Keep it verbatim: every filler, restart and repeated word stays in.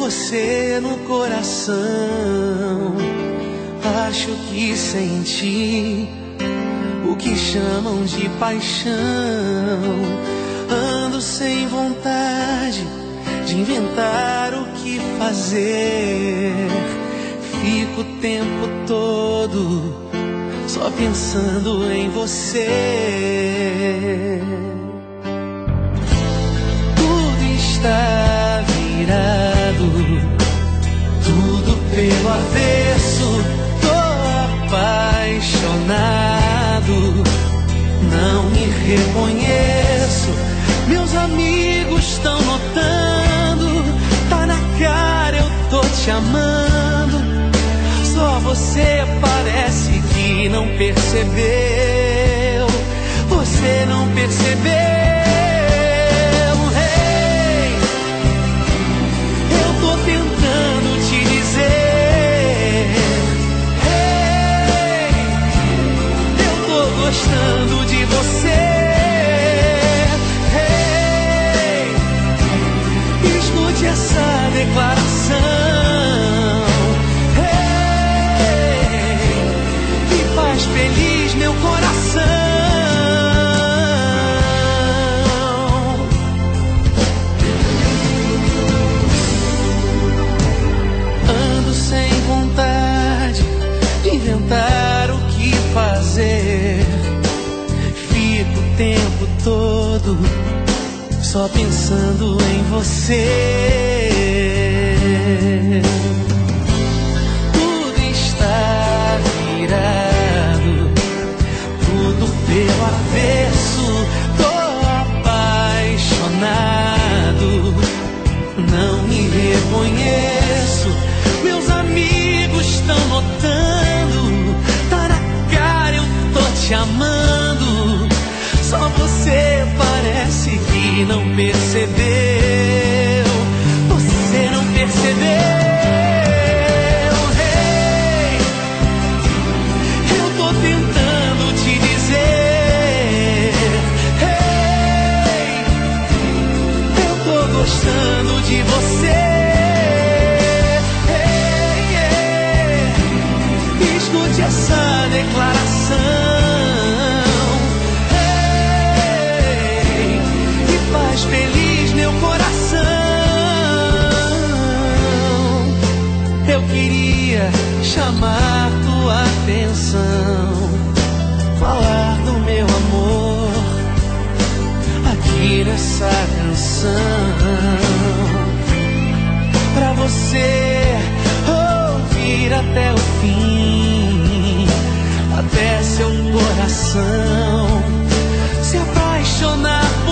você no coração. Acho que senti o que chamam de paixão. Ando sem vontade de inventar o que fazer. Fico o tempo todo só pensando em você. Tudo está virado, tudo pelo avesso. Tô apaixonado, não me reconheço. Meus amigos estão notando, tá na cara, eu tô te amando. Só você parece que não percebeu. Você não percebeu. Hey, eu tô tentando te dizer. Hey, eu tô gostando de você. Hey, escute essa declaração. Feliz meu coração. Ando sem vontade de inventar o que fazer. Fico o tempo todo só pensando em você. Tudo está virado, pelo avesso. Tô apaixonado, não me reconheço. Meus amigos estão notando, tá na cara, eu tô te amando. Só você parece que não percebeu. Você não percebeu. Gostando de você. Hey, yeah. Escute essa declaração. Hey, e faz feliz meu coração. Eu queria chamar tua atenção, falar do meu amor aqui nessa canção, pra você ouvir até o fim, até seu coração se apaixonar